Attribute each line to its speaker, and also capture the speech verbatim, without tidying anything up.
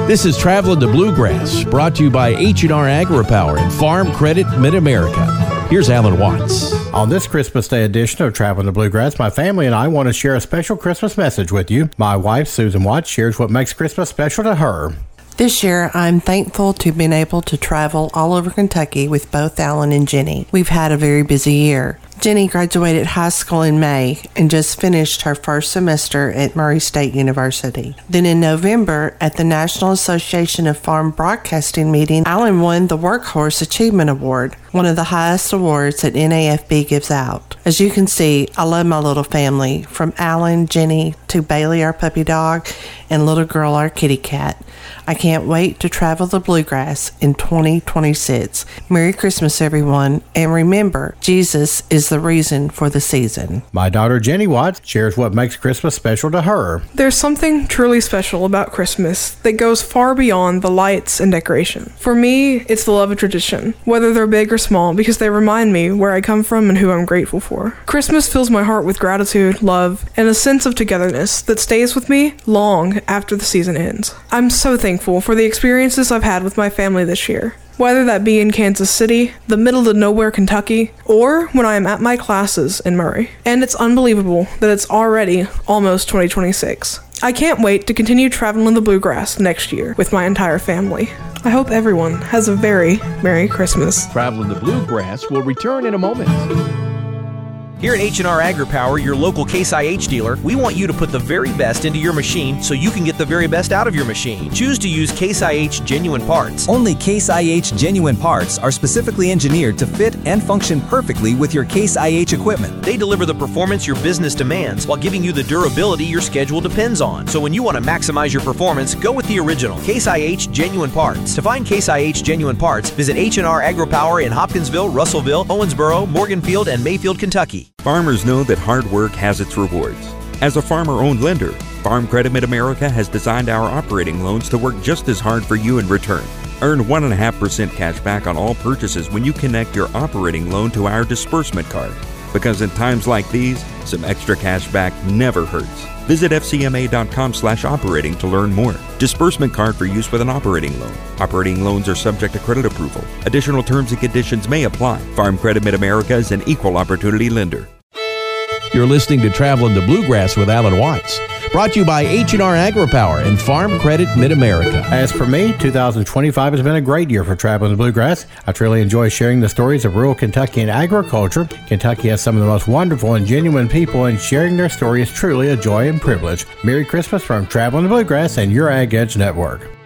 Speaker 1: This is Traveling the Bluegrass, brought to you by H and R AgriPower and Farm Credit Mid-America. Here's Alan Watts.
Speaker 2: On this Christmas Day edition of Traveling the Bluegrass, my family and I want to share a special Christmas message with you. My wife, Susan Watts, shares what makes Christmas special to her.
Speaker 3: This year, I'm thankful to have been able to travel all over Kentucky with both Alan and Jenny. We've had a very busy year. Jenny graduated high school in May and just finished her first semester at Murray State University. Then in November, at the National Association of Farm Broadcasting meeting, Alan won the Workhorse Achievement Award, one of the highest awards that N A F B gives out. As you can see, I love my little family, from Alan, Jenny, to Bailey, our puppy dog, and little girl, our kitty cat. I can't wait to travel the bluegrass in twenty twenty-six. Merry Christmas, everyone, and remember, Jesus is the reason for the season.
Speaker 2: My daughter Jenny Watts shares what makes Christmas special to her.
Speaker 4: There's something truly special about Christmas that goes far beyond the lights and decoration. For me, it's the love of tradition, whether they're big or small, because they remind me where I come from and who I'm grateful for. Christmas fills my heart with gratitude, love, and a sense of togetherness that stays with me long after the season ends. I'm so thankful for the experiences I've had with my family this year. Whether that be in Kansas City, the middle of nowhere Kentucky, or when I am at my classes in Murray. And it's unbelievable that it's already almost twenty twenty-six. I can't wait to continue traveling the bluegrass next year with my entire family. I hope everyone has a very Merry Christmas.
Speaker 1: Traveling the Bluegrass will return in a moment.
Speaker 5: Here at H and R AgriPower, your local Case I H dealer, we want you to put the very best into your machine so you can get the very best out of your machine. Choose to use Case I H genuine parts.
Speaker 6: Only Case I H genuine parts are specifically engineered to fit and function perfectly with your Case I H equipment.
Speaker 5: They deliver the performance your business demands while giving you the durability your schedule depends on. So when you want to maximize your performance, go with the original Case I H genuine parts. To find Case I H genuine parts, visit H and R AgriPower in Hopkinsville, Russellville, Owensboro, Morganfield, and Mayfield, Kentucky.
Speaker 7: Farmers know that hard work has its rewards. As a farmer-owned lender, Farm Credit Mid-America has designed our operating loans to work just as hard for you in return. Earn one point five percent cash back on all purchases when you connect your operating loan to our disbursement card. Because in times like these, some extra cash back never hurts. Visit F C M A dot com slash operating to learn more. Disbursement card for use with an operating loan. Operating loans are subject to credit approval. Additional terms and conditions may apply. Farm Credit Mid-America is an equal opportunity lender.
Speaker 1: You're listening to Traveling the Bluegrass with Alan Watts, brought to you by H and R AgriPower and Farm Credit Mid-America.
Speaker 2: As for me, two thousand twenty-five has been a great year for Traveling the Bluegrass. I truly enjoy sharing the stories of rural Kentucky and agriculture. Kentucky has some of the most wonderful and genuine people, and sharing their story is truly a joy and privilege. Merry Christmas from Traveling the Bluegrass and your Ag Edge Network.